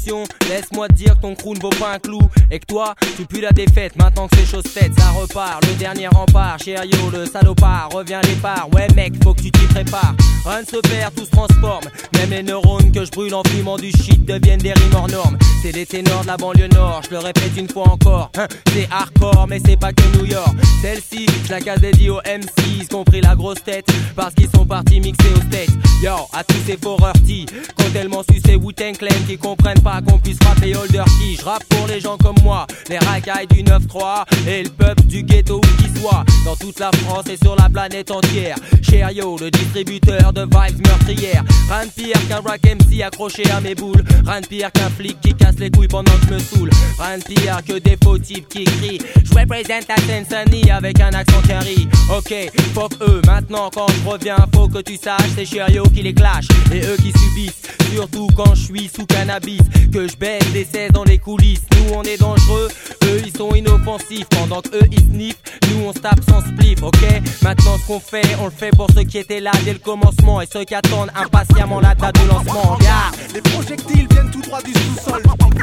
mission, laisse-moi te dire que ton crew ne vaut pas un clou. Et que toi, tu pues la défaite, maintenant que c'est chose faite, ça repart. Le dernier rempart, Cherio, le salopard, revient les parts. Ouais mec, faut que tu t'y prépares. Rien ne se perd, tout se transforme. Même les neurones que je brûle en fumant du shit deviennent des rimes hors normes. C'est les ténors de la banlieue nord, je le répète une fois encore. C'est hardcore, mais c'est pas que New York. Celle-ci, je la casse dédiée aux MCs, compris la grosse tête, parce qu'ils sont partis mixer aux States. Yo, à tous ces foreurs-ti, quand tellement sucé Wu-Tang Clan, qui comprennent pas qu'on puisse rapper Holder Key. Je rappe pour les gens comme moi, les racailles du 9-3 et le peuple du ghetto où qu'il soit, dans toute la France et sur la planète entière. Cherio, le distributeur de vibes meurtrières. Rien de pire qu'un rock MC accroché à mes boules. Rien de pire qu'un flic qui casse les couilles pendant que je me saoule. Rien de pire que des faux types qui crient je représente la Seine-Saint-Denis avec un accent qui rit. Ok, fuck eux, maintenant quand je reviens, faut que tu saches, c'est Cherio qui les clash et eux qui subissent. Surtout quand je suis sous cannabis, que je baisse des 16 dans les coulisses. Nous on est dangereux, eux ils sont inoffensifs. Pendant que eux ils sniffent, nous on se tape sans spliff, ok. Maintenant ce qu'on fait, on le fait pour ceux qui étaient là dès le commencement et ceux qui attendent impatiemment la date de lancement. Regarde, les projectiles viennent tout droit du sous-sol.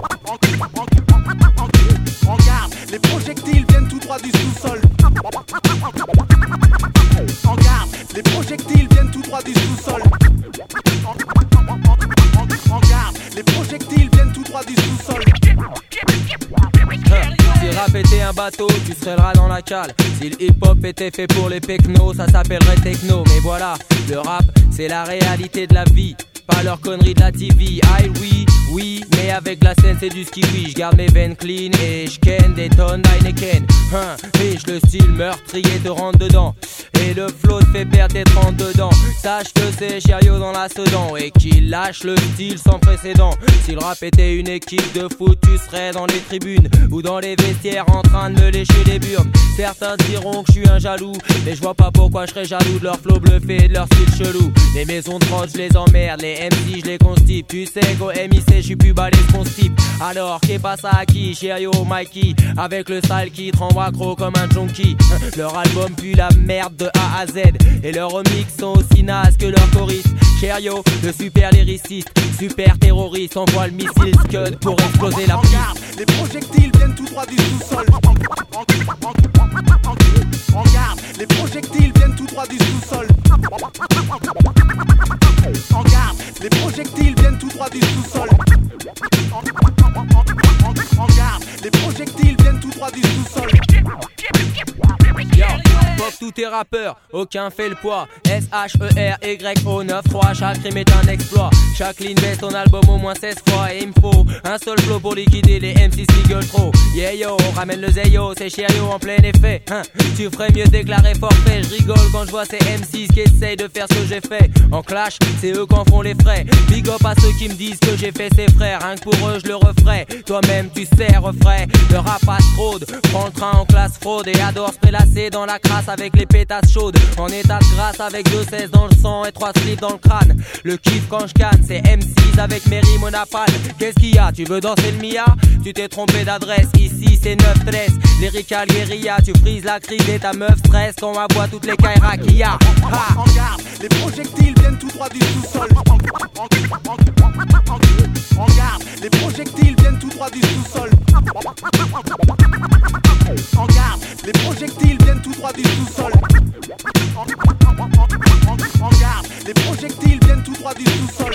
En garde, les projectiles viennent tout droit du sous-sol. En garde, les projectiles viennent tout droit du sous-sol. En garde, les projectiles viennent tout droit du sous-sol. Si rap était un bateau, tu serais le rat dans la cale. Si le hip-hop était fait pour les pecnos, ça s'appellerait techno. Mais voilà, le rap, c'est la réalité de la vie, pas leur connerie de la TV. Aïe oui, mais avec la scène c'est du ski, oui. Je garde mes veines clean et je ken des tonnes d'Heineken. Et je le style meurtrier te rentre dedans, et le flow te fait perdre tes 30 dedans. Sache que c'est Cherio dans la Sedan et qu'il lâche le style sans précédent. Si le rap était une équipe de foot, tu serais dans les tribunes ou dans les vestiaires en train de me lécher les burnes. Certains diront que je suis un jaloux, mais je vois pas pourquoi je serais jaloux de leur flow bluffé et de leur style chelou. Les maisons de prod je les emmerde, les MC je les constipe. Tu sais qu'au MIC je suis plus balèze qu'on se type. Alors qu'est pas ça à qui, Cherio, Mikey, avec le style qui te rend accro comme un junkie. Leur album pue la merde de A à Z et leurs remix sont aussi nazes que leurs choristes. Cherio, le super lyriciste, super terroriste, envoie le missile Scud pour exploser la piste. Les projectiles viennent tout droit du sous-sol. En garde, les projectiles viennent tout droit du sous-sol. En garde, les projectiles viennent tout droit du sous-sol. En garde, les projectiles viennent tout droit du sous-sol. Yo, fuck tous tes rappeurs, aucun fait le poids. SHERYO 9-3, chaque rime est un exploit. Chaque ligne baisse ton album au moins 16 fois. Et il me faut un seul flow pour liquider les MC qui gueulent trop. Yeah yo, ramène le Zeyo, c'est Cherio en plein effet. Tu ferais mieux déclarer forfait. Je rigole quand je vois ces MCs qui essayent de faire ce que j'ai fait. En clash, c'est eux qui en font les frais. Big up à ceux qui me disent que j'ai fait ses frères. Rien que pour eux je le referai. Toi-même tu sais refrais. Le rap à fraude, prends le train en classe fraude et adore se prélasser dans la crasse avec les pétasses chaudes. En état de grâce avec 2 16 dans le sang et 3 slips dans le crâne. Le kiff quand je canne, c'est M6 avec mes rimes monapales. Qu'est-ce qu'il y a, tu veux danser le Mia? Tu t'es trompé d'adresse, ici c'est 9-13. Lyrical guérilla, tu frises la crise et ta meuf stresse quand on aboie toutes les Kaira qu'il y a. En garde, les projectiles viennent tout droit du sous-sol. En garde, les projectiles viennent tout droit du sous-sol. En garde, les projectiles viennent tout droit du sous-sol. En garde, les projectiles viennent tout droit du sous-sol.